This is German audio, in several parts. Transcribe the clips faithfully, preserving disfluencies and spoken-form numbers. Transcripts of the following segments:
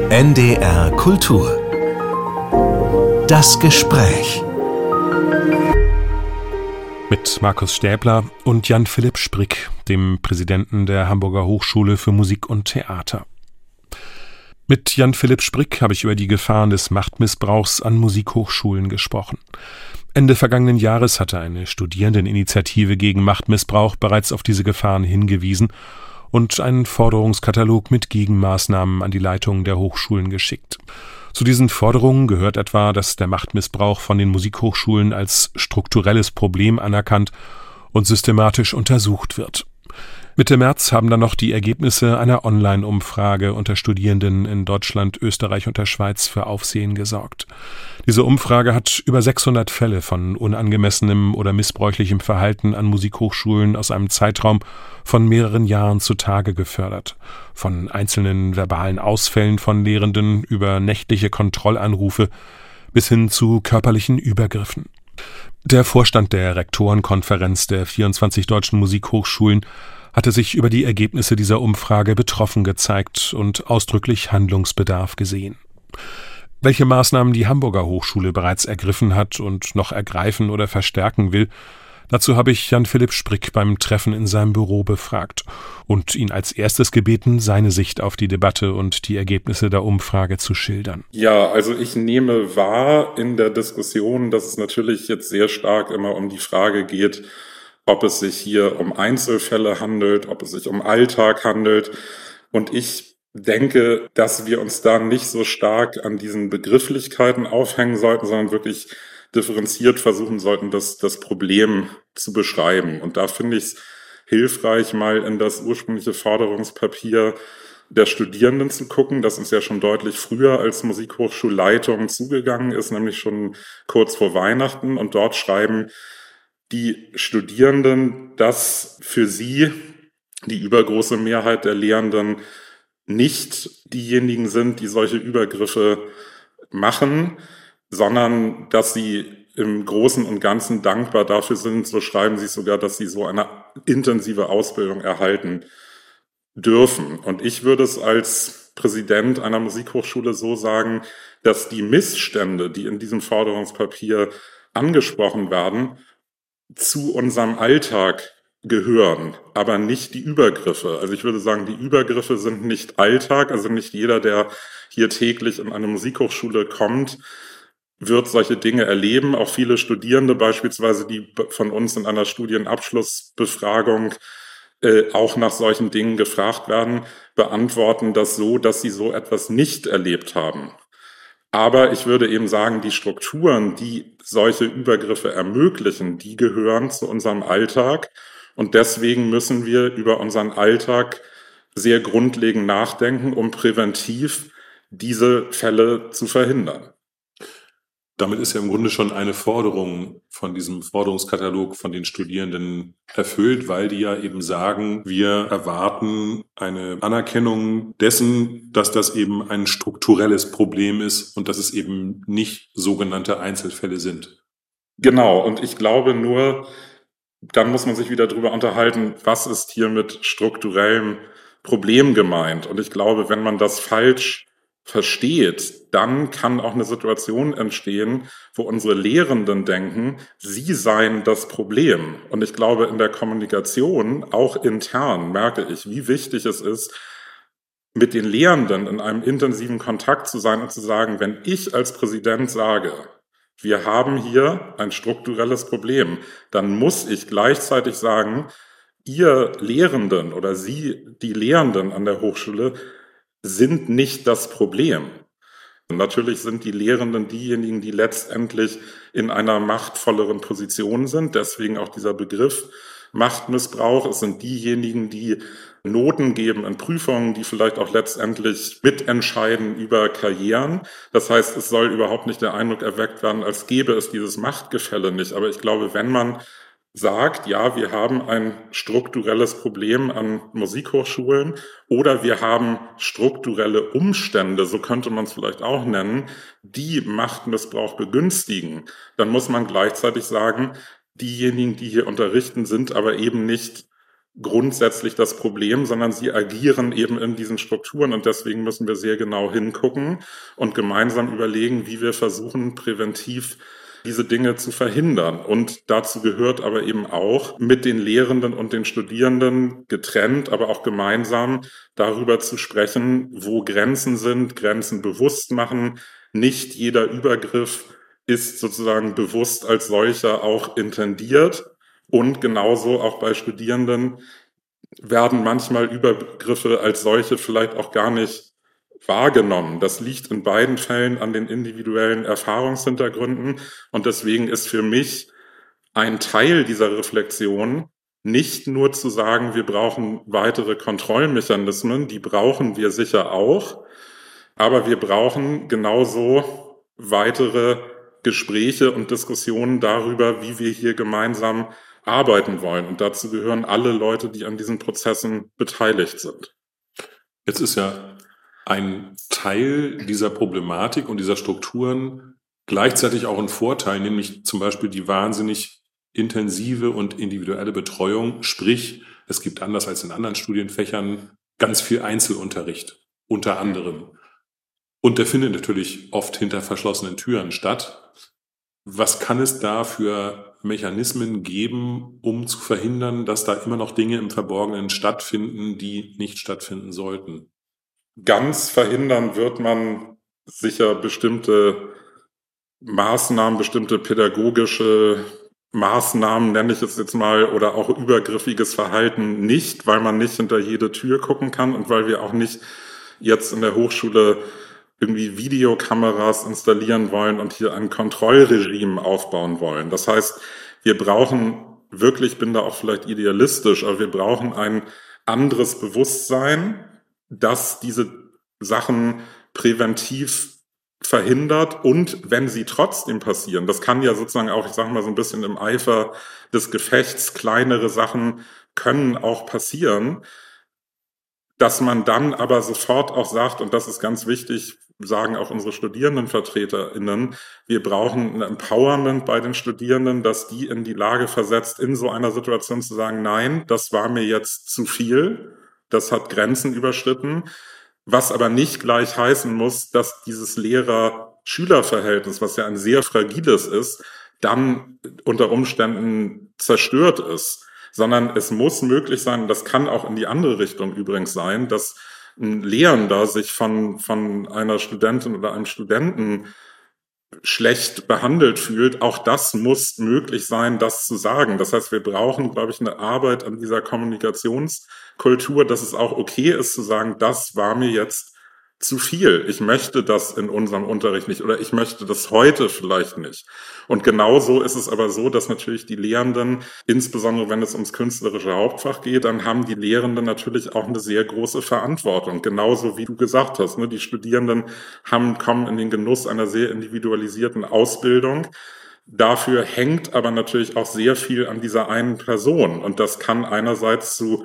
N D R Kultur. Das Gespräch. Mit Markus Stäbler und Jan-Philipp Sprick, dem Präsidenten der Hamburger Hochschule für Musik und Theater. Mit Jan-Philipp Sprick habe ich über die Gefahren des Machtmissbrauchs an Musikhochschulen gesprochen. Ende vergangenen Jahres hatte eine Studierendeninitiative gegen Machtmissbrauch bereits auf diese Gefahren hingewiesen und einen Forderungskatalog mit Gegenmaßnahmen an die Leitungen der Hochschulen geschickt. Zu diesen Forderungen gehört etwa, dass der Machtmissbrauch von den Musikhochschulen als strukturelles Problem anerkannt und systematisch untersucht wird. Mitte März haben dann noch die Ergebnisse einer Online-Umfrage unter Studierenden in Deutschland, Österreich und der Schweiz für Aufsehen gesorgt. Diese Umfrage hat über sechshundert Fälle von unangemessenem oder missbräuchlichem Verhalten an Musikhochschulen aus einem Zeitraum von mehreren Jahren zutage gefördert. Von einzelnen verbalen Ausfällen von Lehrenden über nächtliche Kontrollanrufe bis hin zu körperlichen Übergriffen. Der Vorstand der Rektorenkonferenz der vierundzwanzig deutschen Musikhochschulen hatte sich über die Ergebnisse dieser Umfrage betroffen gezeigt und ausdrücklich Handlungsbedarf gesehen. Welche Maßnahmen die Hamburger Hochschule bereits ergriffen hat und noch ergreifen oder verstärken will, dazu habe ich Jan-Philipp Sprick beim Treffen in seinem Büro befragt und ihn als erstes gebeten, seine Sicht auf die Debatte und die Ergebnisse der Umfrage zu schildern. Ja, also ich nehme wahr in der Diskussion, dass es natürlich jetzt sehr stark immer um die Frage geht, ob es sich hier um Einzelfälle handelt, ob es sich um Alltag handelt. Und ich denke, dass wir uns da nicht so stark an diesen Begrifflichkeiten aufhängen sollten, sondern wirklich differenziert versuchen sollten, das, das Problem zu beschreiben. Und da finde ich es hilfreich, mal in das ursprüngliche Forderungspapier der Studierenden zu gucken, das uns ja schon deutlich früher als Musikhochschulleitung zugegangen ist, nämlich schon kurz vor Weihnachten. Und dort schreiben die Studierenden, dass für sie die übergroße Mehrheit der Lehrenden nicht diejenigen sind, die solche Übergriffe machen, sondern dass sie im Großen und Ganzen dankbar dafür sind, so schreiben sie sogar, dass sie so eine intensive Ausbildung erhalten dürfen. Und ich würde es als Präsident einer Musikhochschule so sagen, dass die Missstände, die in diesem Forderungspapier angesprochen werden, zu unserem Alltag gehören, aber nicht die Übergriffe. Also ich würde sagen, die Übergriffe sind nicht Alltag, also nicht jeder, der hier täglich in eine Musikhochschule kommt, wird solche Dinge erleben. Auch viele Studierende beispielsweise, die von uns in einer Studienabschlussbefragung äh, auch nach solchen Dingen gefragt werden, beantworten das so, dass sie so etwas nicht erlebt haben. Aber ich würde eben sagen, die Strukturen, die solche Übergriffe ermöglichen, die gehören zu unserem Alltag. Und deswegen müssen wir über unseren Alltag sehr grundlegend nachdenken, um präventiv diese Fälle zu verhindern. Damit ist ja im Grunde schon eine Forderung von diesem Forderungskatalog von den Studierenden erfüllt, weil die ja eben sagen, wir erwarten eine Anerkennung dessen, dass das eben ein strukturelles Problem ist und dass es eben nicht sogenannte Einzelfälle sind. Genau, und ich glaube nur, dann muss man sich wieder darüber unterhalten, was ist hier mit strukturellem Problem gemeint. Und ich glaube, wenn man das falsch versteht, dann kann auch eine Situation entstehen, wo unsere Lehrenden denken, sie seien das Problem. Und ich glaube, in der Kommunikation, auch intern, merke ich, wie wichtig es ist, mit den Lehrenden in einem intensiven Kontakt zu sein und zu sagen, wenn ich als Präsident sage, wir haben hier ein strukturelles Problem, dann muss ich gleichzeitig sagen, ihr Lehrenden oder Sie, die Lehrenden an der Hochschule, sind nicht das Problem. Natürlich sind die Lehrenden diejenigen, die letztendlich in einer machtvolleren Position sind. Deswegen auch dieser Begriff Machtmissbrauch. Es sind diejenigen, die Noten geben in Prüfungen, die vielleicht auch letztendlich mitentscheiden über Karrieren. Das heißt, es soll überhaupt nicht der Eindruck erweckt werden, als gäbe es dieses Machtgefälle nicht. Aber ich glaube, wenn man sagt, ja, wir haben ein strukturelles Problem an Musikhochschulen oder wir haben strukturelle Umstände, so könnte man es vielleicht auch nennen, die Machtmissbrauch begünstigen, dann muss man gleichzeitig sagen, diejenigen, die hier unterrichten, sind aber eben nicht grundsätzlich das Problem, sondern sie agieren eben in diesen Strukturen und deswegen müssen wir sehr genau hingucken und gemeinsam überlegen, wie wir versuchen, präventiv diese Dinge zu verhindern. Und dazu gehört aber eben auch, mit den Lehrenden und den Studierenden getrennt, aber auch gemeinsam darüber zu sprechen, wo Grenzen sind, Grenzen bewusst machen. Nicht jeder Übergriff ist sozusagen bewusst als solcher auch intendiert. Und genauso auch bei Studierenden werden manchmal Übergriffe als solche vielleicht auch gar nicht wahrgenommen. Das liegt in beiden Fällen an den individuellen Erfahrungshintergründen. Und deswegen ist für mich ein Teil dieser Reflexion nicht nur zu sagen, wir brauchen weitere Kontrollmechanismen, die brauchen wir sicher auch, aber wir brauchen genauso weitere Gespräche und Diskussionen darüber, wie wir hier gemeinsam arbeiten wollen. Und dazu gehören alle Leute, die an diesen Prozessen beteiligt sind. Jetzt ist ja ein Teil dieser Problematik und dieser Strukturen gleichzeitig auch ein Vorteil, nämlich zum Beispiel die wahnsinnig intensive und individuelle Betreuung. Sprich, es gibt anders als in anderen Studienfächern ganz viel Einzelunterricht, unter anderem. Und der findet natürlich oft hinter verschlossenen Türen statt. Was kann es da für Mechanismen geben, um zu verhindern, dass da immer noch Dinge im Verborgenen stattfinden, die nicht stattfinden sollten? Ganz verhindern wird man sicher bestimmte Maßnahmen, bestimmte pädagogische Maßnahmen, nenne ich es jetzt mal, oder auch übergriffiges Verhalten nicht, weil man nicht hinter jede Tür gucken kann und weil wir auch nicht jetzt in der Hochschule irgendwie Videokameras installieren wollen und hier ein Kontrollregime aufbauen wollen. Das heißt, wir brauchen wirklich, ich bin da auch vielleicht idealistisch, aber wir brauchen ein anderes Bewusstsein, das diese Sachen präventiv verhindert und wenn sie trotzdem passieren, das kann ja sozusagen auch, ich sage mal so ein bisschen im Eifer des Gefechts, kleinere Sachen können auch passieren, dass man dann aber sofort auch sagt, und das ist ganz wichtig, sagen auch unsere StudierendenvertreterInnen, wir brauchen ein Empowerment bei den Studierenden, dass die in die Lage versetzt, in so einer Situation zu sagen, nein, das war mir jetzt zu viel, das hat Grenzen überschritten, was aber nicht gleich heißen muss, dass dieses Lehrer-Schüler-Verhältnis, was ja ein sehr fragiles ist, dann unter Umständen zerstört ist, sondern es muss möglich sein, das kann auch in die andere Richtung übrigens sein, dass ein Lehrender sich von, von einer Studentin oder einem Studenten schlecht behandelt fühlt. Auch das muss möglich sein, das zu sagen. Das heißt, wir brauchen, glaube ich, eine Arbeit an dieser Kommunikationskultur, dass es auch okay ist zu sagen, das war mir jetzt zu viel. Ich möchte das in unserem Unterricht nicht oder ich möchte das heute vielleicht nicht. Und genauso ist es aber so, dass natürlich die Lehrenden, insbesondere wenn es ums künstlerische Hauptfach geht, dann haben die Lehrenden natürlich auch eine sehr große Verantwortung. Genauso wie du gesagt hast, ne, die Studierenden haben, kommen in den Genuss einer sehr individualisierten Ausbildung. Dafür hängt aber natürlich auch sehr viel an dieser einen Person. Und das kann einerseits zu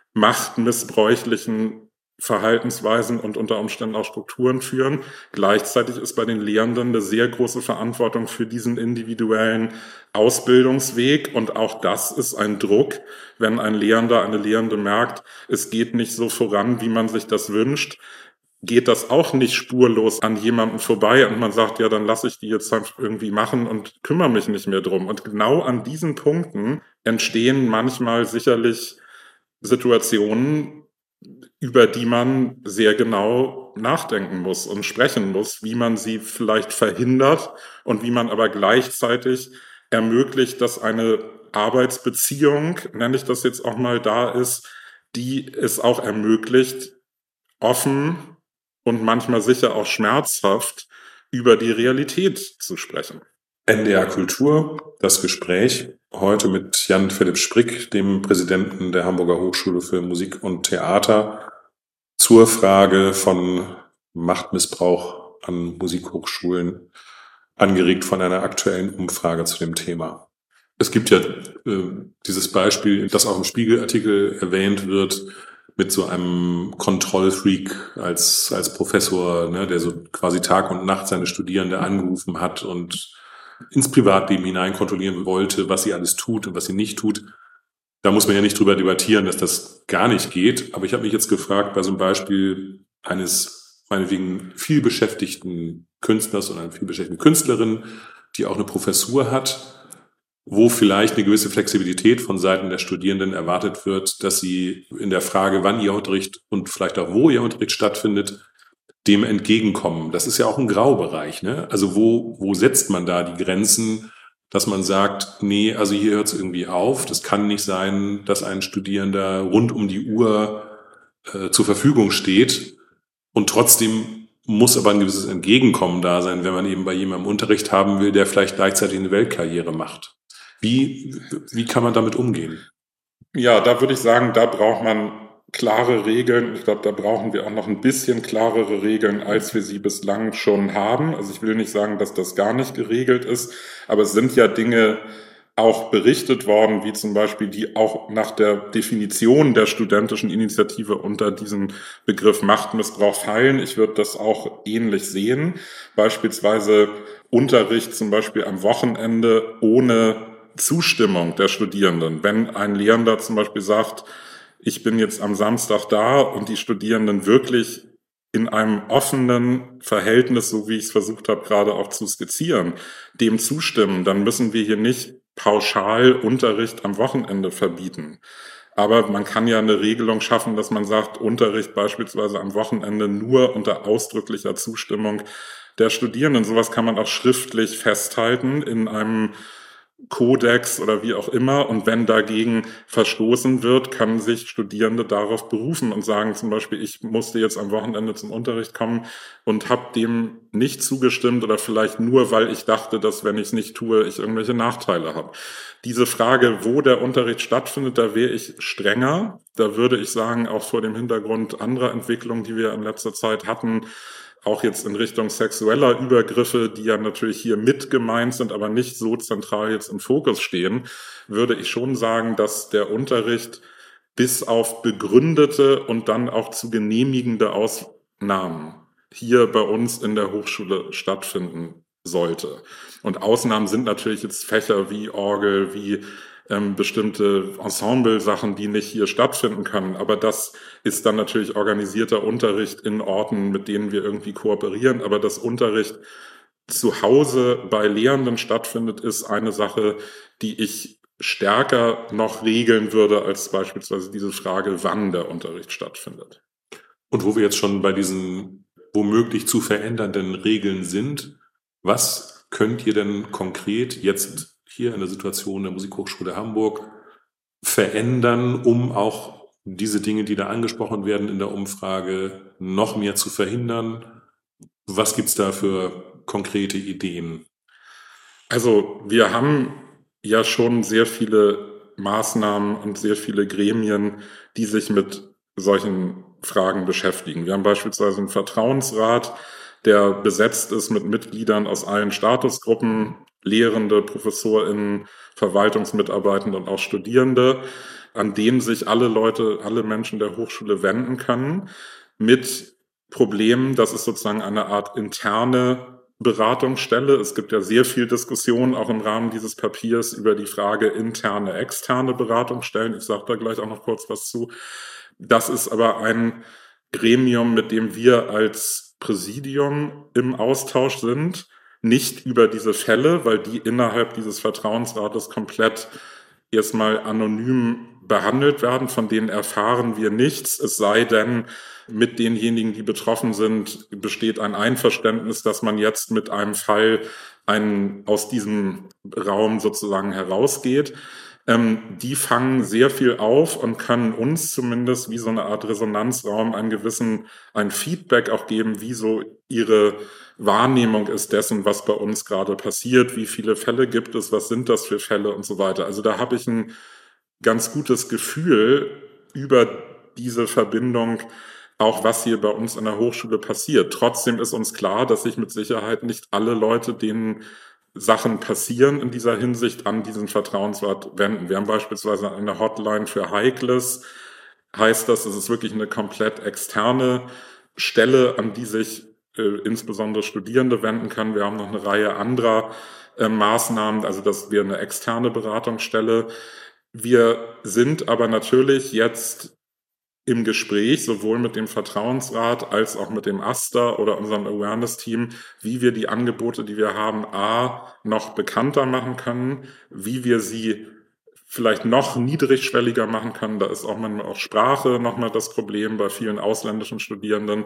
machtmissbräuchlichen Verhaltensweisen und unter Umständen auch Strukturen führen. Gleichzeitig ist bei den Lehrenden eine sehr große Verantwortung für diesen individuellen Ausbildungsweg und auch das ist ein Druck, wenn ein Lehrender, eine Lehrende merkt, es geht nicht so voran, wie man sich das wünscht, geht das auch nicht spurlos an jemanden vorbei und man sagt, ja, dann lasse ich die jetzt halt irgendwie machen und kümmere mich nicht mehr drum. Und genau an diesen Punkten entstehen manchmal sicherlich Situationen, über die man sehr genau nachdenken muss und sprechen muss, wie man sie vielleicht verhindert und wie man aber gleichzeitig ermöglicht, dass eine Arbeitsbeziehung, nenne ich das jetzt auch mal, da ist, die es auch ermöglicht, offen und manchmal sicher auch schmerzhaft über die Realität zu sprechen. N D R Kultur, das Gespräch, heute mit Jan Philipp Sprick, dem Präsidenten der Hamburger Hochschule für Musik und Theater, zur Frage von Machtmissbrauch an Musikhochschulen, angeregt von einer aktuellen Umfrage zu dem Thema. Es gibt ja äh, dieses Beispiel, das auch im Spiegelartikel erwähnt wird, mit so einem Kontrollfreak als als Professor, ne, der so quasi Tag und Nacht seine Studierende angerufen hat und ins Privatleben hinein kontrollieren wollte, was sie alles tut und was sie nicht tut. Da muss man ja nicht drüber debattieren, dass das gar nicht geht. Aber ich habe mich jetzt gefragt, bei so einem Beispiel eines meinetwegen viel beschäftigten Künstlers oder einer viel beschäftigten Künstlerin, die auch eine Professur hat, wo vielleicht eine gewisse Flexibilität von Seiten der Studierenden erwartet wird, dass sie in der Frage, wann ihr Unterricht und vielleicht auch wo ihr Unterricht stattfindet, dem entgegenkommen. Das ist ja auch ein Graubereich, ne? Also wo, wo setzt man da die Grenzen, dass man sagt, nee, also hier hört es irgendwie auf. Das kann nicht sein, dass ein Studierender rund um die Uhr äh, zur Verfügung steht und trotzdem muss aber ein gewisses Entgegenkommen da sein, wenn man eben bei jemandem Unterricht haben will, der vielleicht gleichzeitig eine Weltkarriere macht. Wie, wie kann man damit umgehen? Ja, da würde ich sagen, da braucht man klare Regeln. Ich glaube, da brauchen wir auch noch ein bisschen klarere Regeln, als wir sie bislang schon haben. Also ich will nicht sagen, dass das gar nicht geregelt ist, aber es sind ja Dinge auch berichtet worden, wie zum Beispiel die auch nach der Definition der studentischen Initiative unter diesen Begriff Machtmissbrauch fallen. Ich würde das auch ähnlich sehen. Beispielsweise Unterricht zum Beispiel am Wochenende ohne Zustimmung der Studierenden. Wenn ein Lehrender zum Beispiel sagt, ich bin jetzt am Samstag da und die Studierenden wirklich in einem offenen Verhältnis, so wie ich es versucht habe, gerade auch zu skizzieren, dem zustimmen, dann müssen wir hier nicht pauschal Unterricht am Wochenende verbieten. Aber man kann ja eine Regelung schaffen, dass man sagt, Unterricht beispielsweise am Wochenende nur unter ausdrücklicher Zustimmung der Studierenden. Sowas kann man auch schriftlich festhalten in einem Kodex oder wie auch immer. Und wenn dagegen verstoßen wird, kann sich Studierende darauf berufen und sagen zum Beispiel, ich musste jetzt am Wochenende zum Unterricht kommen und habe dem nicht zugestimmt oder vielleicht nur, weil ich dachte, dass wenn ich es nicht tue, ich irgendwelche Nachteile habe. Diese Frage, wo der Unterricht stattfindet, da wäre ich strenger. Da würde ich sagen, auch vor dem Hintergrund anderer Entwicklungen, die wir in letzter Zeit hatten, auch jetzt in Richtung sexueller Übergriffe, die ja natürlich hier mit gemeint sind, aber nicht so zentral jetzt im Fokus stehen, würde ich schon sagen, dass der Unterricht bis auf begründete und dann auch zu genehmigende Ausnahmen hier bei uns in der Hochschule stattfinden sollte. Und Ausnahmen sind natürlich jetzt Fächer wie Orgel, wie ähm, bestimmte Ensemble-Sachen, die nicht hier stattfinden können. Aber das ist dann natürlich organisierter Unterricht in Orten, mit denen wir irgendwie kooperieren. Aber dass Unterricht zu Hause bei Lehrenden stattfindet, ist eine Sache, die ich stärker noch regeln würde, als beispielsweise diese Frage, wann der Unterricht stattfindet. Und wo wir jetzt schon bei diesen womöglich zu verändernden Regeln sind, was könnt ihr denn konkret jetzt hier in der Situation der Musikhochschule Hamburg verändern, um auch diese Dinge, die da angesprochen werden in der Umfrage, noch mehr zu verhindern? Was gibt's da für konkrete Ideen? Also wir haben ja schon sehr viele Maßnahmen und sehr viele Gremien, die sich mit solchen Fragen beschäftigen. Wir haben beispielsweise einen Vertrauensrat, der besetzt ist mit Mitgliedern aus allen Statusgruppen, Lehrende, ProfessorInnen, Verwaltungsmitarbeitende und auch Studierende, an denen sich alle Leute, alle Menschen der Hochschule wenden können mit Problemen. Das ist sozusagen eine Art interne Beratungsstelle. Es gibt ja sehr viel Diskussion auch im Rahmen dieses Papiers über die Frage interne, externe Beratungsstellen. Ich sage da gleich auch noch kurz was zu. Das ist aber ein Gremium, mit dem wir als Präsidium im Austausch sind, nicht über diese Fälle, weil die innerhalb dieses Vertrauensrates komplett erstmal anonym behandelt werden, von denen erfahren wir nichts, es sei denn, mit denjenigen, die betroffen sind, besteht ein Einverständnis, dass man jetzt mit einem Fall einen, aus diesem Raum sozusagen herausgeht. Ähm, die fangen sehr viel auf und können uns zumindest wie so eine Art Resonanzraum einen gewissen, ein Feedback auch geben, wie so ihre Wahrnehmung ist dessen, was bei uns gerade passiert, wie viele Fälle gibt es, was sind das für Fälle und so weiter. Also da habe ich ein ganz gutes Gefühl über diese Verbindung, auch was hier bei uns an der Hochschule passiert. Trotzdem ist uns klar, dass sich mit Sicherheit nicht alle Leute, denen Sachen passieren in dieser Hinsicht, an diesen Vertrauensrat wenden. Wir haben beispielsweise eine Hotline für Heikles. Heißt das, es ist wirklich eine komplett externe Stelle, an die sich äh, insbesondere Studierende wenden können. Wir haben noch eine Reihe anderer äh, Maßnahmen, also das wäre eine externe Beratungsstelle. Wir sind aber natürlich jetzt im Gespräch, sowohl mit dem Vertrauensrat als auch mit dem AStA oder unserem Awareness-Team, wie wir die Angebote, die wir haben, a, noch bekannter machen können, wie wir sie vielleicht noch niedrigschwelliger machen können. Da ist auch manchmal auch Sprache nochmal das Problem bei vielen ausländischen Studierenden.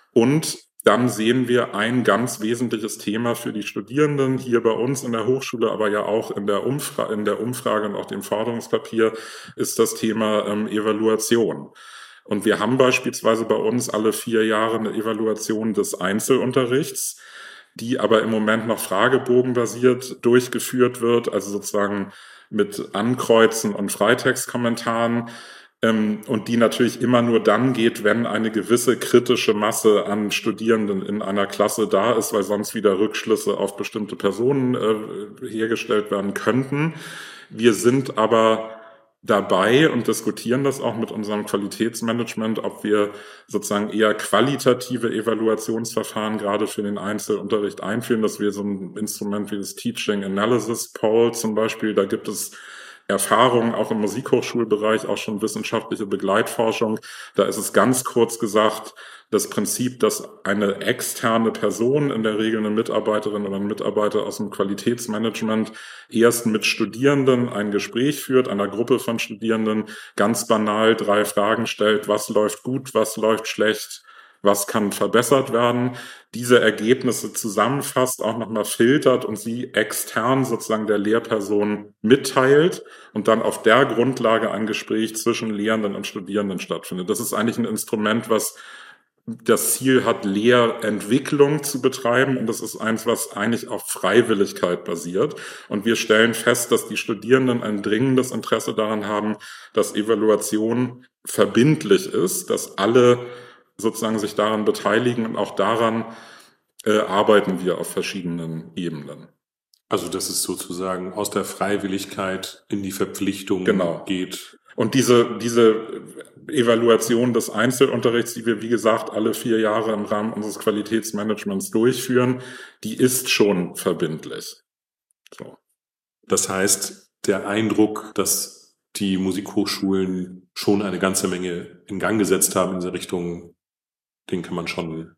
Und dann sehen wir ein ganz wesentliches Thema für die Studierenden hier bei uns in der Hochschule, aber ja auch in der, Umfra- in der Umfrage und auch dem Forderungspapier ist das Thema ähm, Evaluation. Und wir haben beispielsweise bei uns alle vier Jahre eine Evaluation des Einzelunterrichts, die aber im Moment noch fragebogenbasiert durchgeführt wird, also sozusagen mit Ankreuzen und Freitextkommentaren, ähm, und die natürlich immer nur dann geht, wenn eine gewisse kritische Masse an Studierenden in einer Klasse da ist, weil sonst wieder Rückschlüsse auf bestimmte Personen äh, hergestellt werden könnten. Wir sind aber dabei und diskutieren das auch mit unserem Qualitätsmanagement, ob wir sozusagen eher qualitative Evaluationsverfahren gerade für den Einzelunterricht einführen, dass wir so ein Instrument wie das Teaching Analysis Poll zum Beispiel, da gibt es Erfahrungen auch im Musikhochschulbereich, auch schon wissenschaftliche Begleitforschung. Da ist es ganz kurz gesagt, das Prinzip, dass eine externe Person, in der Regel eine Mitarbeiterin oder ein Mitarbeiter aus dem Qualitätsmanagement, erst mit Studierenden ein Gespräch führt, einer Gruppe von Studierenden, ganz banal drei Fragen stellt: Was läuft gut, was läuft schlecht, was kann verbessert werden, diese Ergebnisse zusammenfasst, auch nochmal filtert und sie extern sozusagen der Lehrperson mitteilt und dann auf der Grundlage ein Gespräch zwischen Lehrenden und Studierenden stattfindet. Das ist eigentlich ein Instrument, was das Ziel hat, Lehrentwicklung zu betreiben, und das ist eins, was eigentlich auf Freiwilligkeit basiert. Und wir stellen fest, dass die Studierenden ein dringendes Interesse daran haben, dass Evaluation verbindlich ist, dass alle sozusagen sich daran beteiligen, und auch daran äh, arbeiten wir auf verschiedenen Ebenen. Also dass es sozusagen aus der Freiwilligkeit in die Verpflichtung genau. geht. Und diese, diese Evaluation des Einzelunterrichts, die wir, wie gesagt, alle vier Jahre im Rahmen unseres Qualitätsmanagements durchführen, die ist schon verbindlich. So. Das heißt, der Eindruck, dass die Musikhochschulen schon eine ganze Menge in Gang gesetzt haben in dieser Richtung, den kann man schon...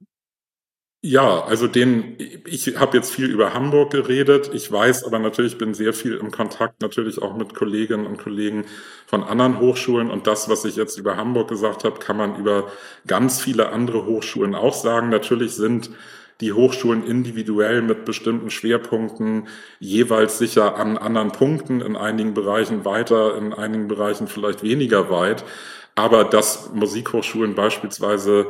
Ja, also den, ich habe jetzt viel über Hamburg geredet. Ich weiß aber natürlich, bin sehr viel im Kontakt natürlich auch mit Kolleginnen und Kollegen von anderen Hochschulen. Und das, was ich jetzt über Hamburg gesagt habe, kann man über ganz viele andere Hochschulen auch sagen. Natürlich sind die Hochschulen individuell mit bestimmten Schwerpunkten jeweils sicher an anderen Punkten, in einigen Bereichen weiter, in einigen Bereichen vielleicht weniger weit. Aber dass Musikhochschulen beispielsweise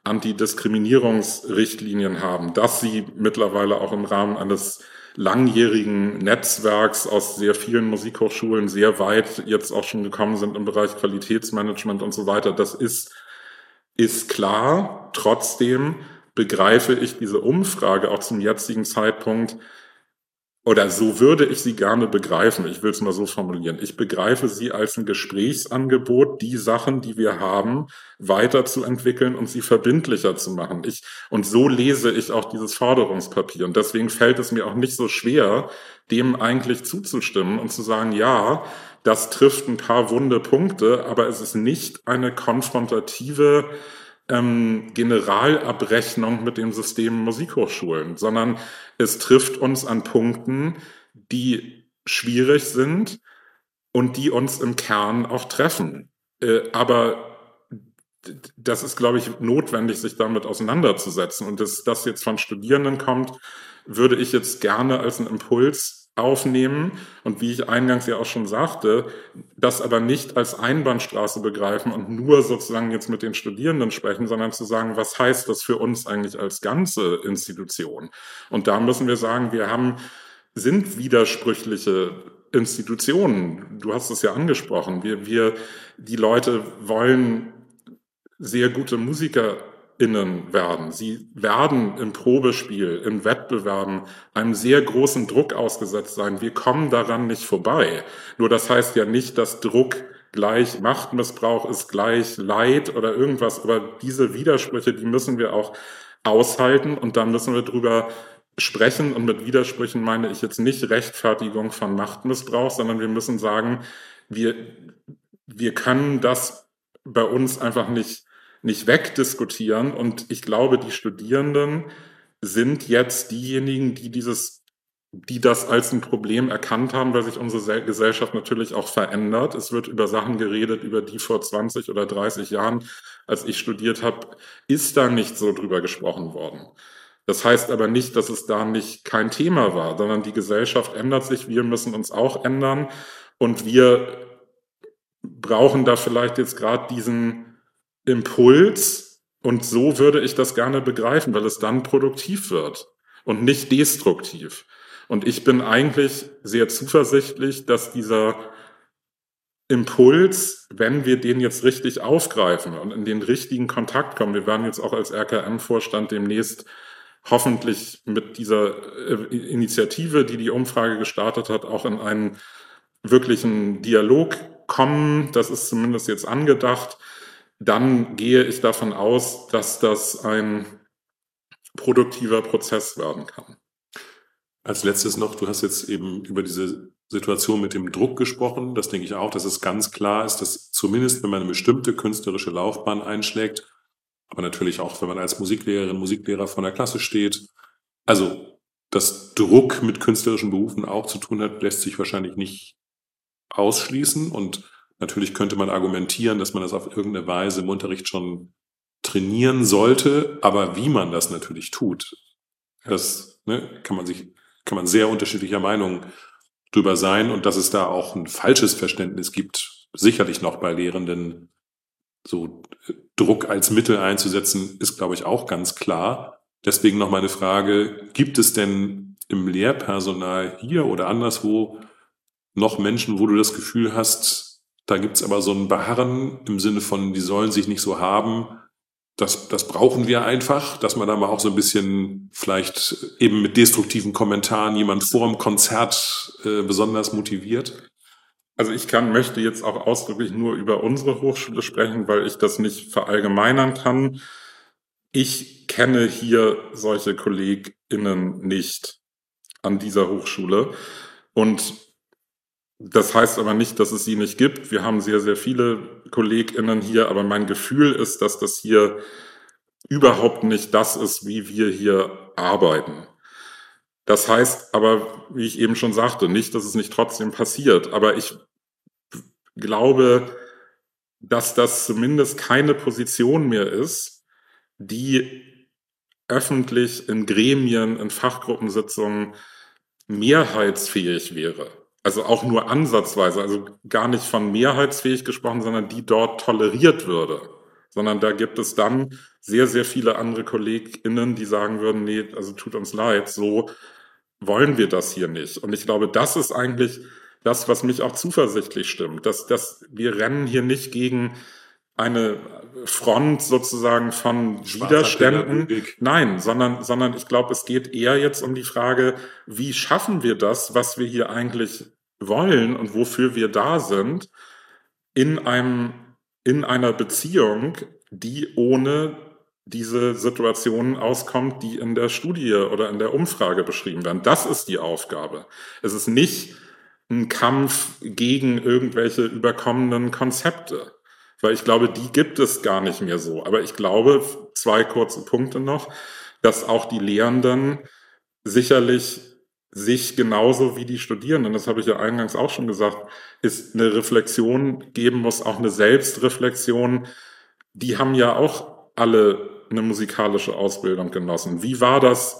Antidiskriminierungsrichtlinien haben, dass sie mittlerweile auch im Rahmen eines langjährigen Netzwerks aus sehr vielen Musikhochschulen sehr weit jetzt auch schon gekommen sind im Bereich Qualitätsmanagement und so weiter, das ist, ist klar. Trotzdem begreife ich diese Umfrage auch zum jetzigen Zeitpunkt, oder so würde ich sie gerne begreifen, ich will es mal so formulieren. Ich begreife sie als ein Gesprächsangebot, die Sachen, die wir haben, weiterzuentwickeln und sie verbindlicher zu machen. Ich, und so lese ich auch dieses Forderungspapier. Und deswegen fällt es mir auch nicht so schwer, dem eigentlich zuzustimmen und zu sagen, ja, das trifft ein paar wunde Punkte, aber es ist nicht eine konfrontative Ähm, Generalabrechnung mit dem System Musikhochschulen, sondern es trifft uns an Punkten, die schwierig sind und die uns im Kern auch treffen. Äh, aber das ist, glaube ich, notwendig, sich damit auseinanderzusetzen. Und dass das jetzt von Studierenden kommt, würde ich jetzt gerne als einen Impuls aufnehmen und, wie ich eingangs ja auch schon sagte, das aber nicht als Einbahnstraße begreifen und nur sozusagen jetzt mit den Studierenden sprechen, sondern zu sagen, was heißt das für uns eigentlich als ganze Institution? Und da müssen wir sagen, wir haben, sind widersprüchliche Institutionen. Du hast es ja angesprochen. Wir, wir, die Leute wollen sehr gute MusikerInnen werden. Sie werden im Probespiel, in Wettbewerben einem sehr großen Druck ausgesetzt sein. Wir kommen daran nicht vorbei. Nur das heißt ja nicht, dass Druck gleich Machtmissbrauch ist, gleich Leid oder irgendwas. Aber diese Widersprüche, die müssen wir auch aushalten, und dann müssen wir drüber sprechen. Und mit Widersprüchen meine ich jetzt nicht Rechtfertigung von Machtmissbrauch, sondern wir müssen sagen, wir, wir können das bei uns einfach nicht, nicht wegdiskutieren. Und ich glaube, die Studierenden sind jetzt diejenigen, die dieses die das als ein Problem erkannt haben, weil sich unsere Gesellschaft natürlich auch verändert. Es wird über Sachen geredet, über die vor zwanzig oder dreißig Jahren, als ich studiert habe, ist da nicht so drüber gesprochen worden. Das heißt aber nicht, dass es da nicht kein Thema war, sondern die Gesellschaft ändert sich, wir müssen uns auch ändern und wir brauchen da vielleicht jetzt gerade diesen Impuls und so würde ich das gerne begreifen, weil es dann produktiv wird und nicht destruktiv. Und ich bin eigentlich sehr zuversichtlich, dass dieser Impuls, wenn wir den jetzt richtig aufgreifen und in den richtigen Kontakt kommen, wir werden jetzt auch als R K M-Vorstand demnächst hoffentlich mit dieser Initiative, die die Umfrage gestartet hat, auch in einen wirklichen Dialog kommen, das ist zumindest jetzt angedacht, dann gehe ich davon aus, dass das ein produktiver Prozess werden kann. Als letztes noch, du hast jetzt eben über diese Situation mit dem Druck gesprochen. Das denke ich auch, dass es ganz klar ist, dass zumindest, wenn man eine bestimmte künstlerische Laufbahn einschlägt, aber natürlich auch, wenn man als Musiklehrerin, Musiklehrer vor der Klasse steht, also dass Druck mit künstlerischen Berufen auch zu tun hat, lässt sich wahrscheinlich nicht ausschließen. Und natürlich könnte man argumentieren, dass man das auf irgendeine Weise im Unterricht schon trainieren sollte. Aber wie man das natürlich tut, das ne, kann man sich kann man sehr unterschiedlicher Meinung drüber sein und dass es da auch ein falsches Verständnis gibt, sicherlich noch bei Lehrenden, so Druck als Mittel einzusetzen, ist, glaube ich, auch ganz klar. Deswegen noch meine Frage, gibt es denn im Lehrpersonal hier oder anderswo noch Menschen, wo du das Gefühl hast, da gibt's aber so ein Beharren im Sinne von, die sollen sich nicht so haben, Das, das brauchen wir einfach, dass man da mal auch so ein bisschen vielleicht eben mit destruktiven Kommentaren jemand vor dem Konzert äh, besonders motiviert? Also ich kann, möchte jetzt auch ausdrücklich nur über unsere Hochschule sprechen, weil ich das nicht verallgemeinern kann. Ich kenne hier solche KollegInnen nicht an dieser Hochschule. Und das heißt aber nicht, dass es sie nicht gibt. Wir haben sehr, sehr viele KollegInnen hier, aber mein Gefühl ist, dass das hier überhaupt nicht das ist, wie wir hier arbeiten. Das heißt aber, wie ich eben schon sagte, nicht, dass es nicht trotzdem passiert. Aber ich glaube, dass das zumindest keine Position mehr ist, die öffentlich in Gremien, in Fachgruppensitzungen mehrheitsfähig wäre. Also auch nur ansatzweise, also gar nicht von mehrheitsfähig gesprochen, sondern die dort toleriert würde. Sondern da gibt es dann sehr, sehr viele andere KollegInnen, die sagen würden, nee, also tut uns leid, so wollen wir das hier nicht. Und ich glaube, das ist eigentlich das, was mich auch zuversichtlich stimmt, dass, dass wir rennen hier nicht gegen eine Front sozusagen von Widerständen. Nein, sondern, sondern ich glaube, es geht eher jetzt um die Frage, wie schaffen wir das, was wir hier eigentlich wollen und wofür wir da sind, in einem, in einer Beziehung, die ohne diese Situationen auskommt, die in der Studie oder in der Umfrage beschrieben werden. Das ist die Aufgabe. Es ist nicht ein Kampf gegen irgendwelche überkommenen Konzepte. Weil ich glaube, die gibt es gar nicht mehr so. Aber ich glaube, zwei kurze Punkte noch, dass auch die Lehrenden sicherlich sich genauso wie die Studierenden, das habe ich ja eingangs auch schon gesagt, ist eine Reflexion geben muss, auch eine Selbstreflexion. Die haben ja auch alle eine musikalische Ausbildung genossen. Wie war das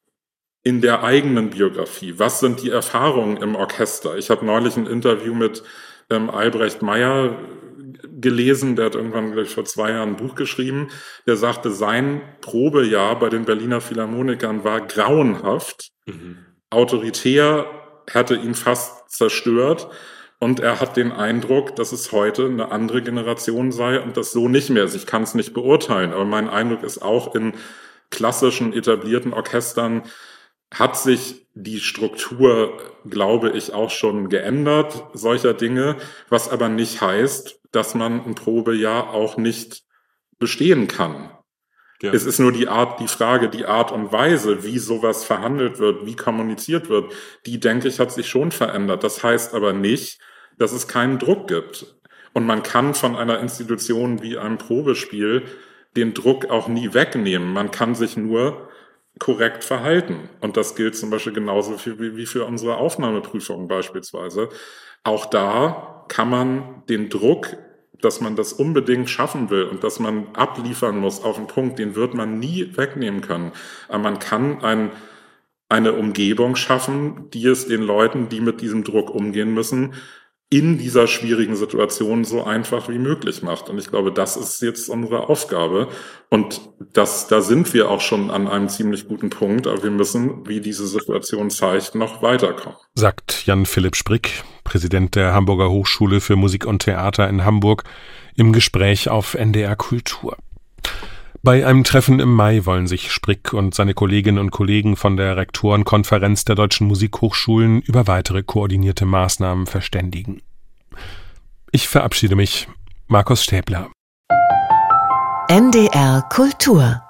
in der eigenen Biografie? Was sind die Erfahrungen im Orchester? Ich habe neulich ein Interview mit ähm, Albrecht Meyer gelesen, der hat irgendwann, glaube ich, vor zwei Jahren ein Buch geschrieben, der sagte, sein Probejahr bei den Berliner Philharmonikern war grauenhaft, mhm. autoritär, hätte ihn fast zerstört und er hat den Eindruck, dass es heute eine andere Generation sei und das so nicht mehr ist. Ich kann es nicht beurteilen, aber mein Eindruck ist auch, in klassischen, etablierten Orchestern hat sich die Struktur, glaube ich, auch schon geändert, solcher Dinge, was aber nicht heißt, dass man ein Probejahr auch nicht bestehen kann. Ja. Es ist nur die Art, die Frage, die Art und Weise, wie sowas verhandelt wird, wie kommuniziert wird, die, denke ich, hat sich schon verändert. Das heißt aber nicht, dass es keinen Druck gibt. Und man kann von einer Institution wie einem Probespiel den Druck auch nie wegnehmen. Man kann sich nur korrekt verhalten. Und das gilt zum Beispiel genauso für, wie für unsere Aufnahmeprüfungen beispielsweise. Auch da kann man den Druck, dass man das unbedingt schaffen will und dass man abliefern muss auf einen Punkt, den wird man nie wegnehmen können. Aber man kann ein, eine Umgebung schaffen, die es den Leuten, die mit diesem Druck umgehen müssen, in dieser schwierigen Situation so einfach wie möglich macht. Und ich glaube, das ist jetzt unsere Aufgabe. Und das, da sind wir auch schon an einem ziemlich guten Punkt. Aber wir müssen, wie diese Situation zeigt, noch weiterkommen. Sagt Jan-Philipp Sprick, Präsident der Hamburger Hochschule für Musik und Theater in Hamburg, im Gespräch auf N D R Kultur. Bei einem Treffen im Mai wollen sich Sprick und seine Kolleginnen und Kollegen von der Rektorenkonferenz der Deutschen Musikhochschulen über weitere koordinierte Maßnahmen verständigen. Ich verabschiede mich, Markus Stäbler. N D R Kultur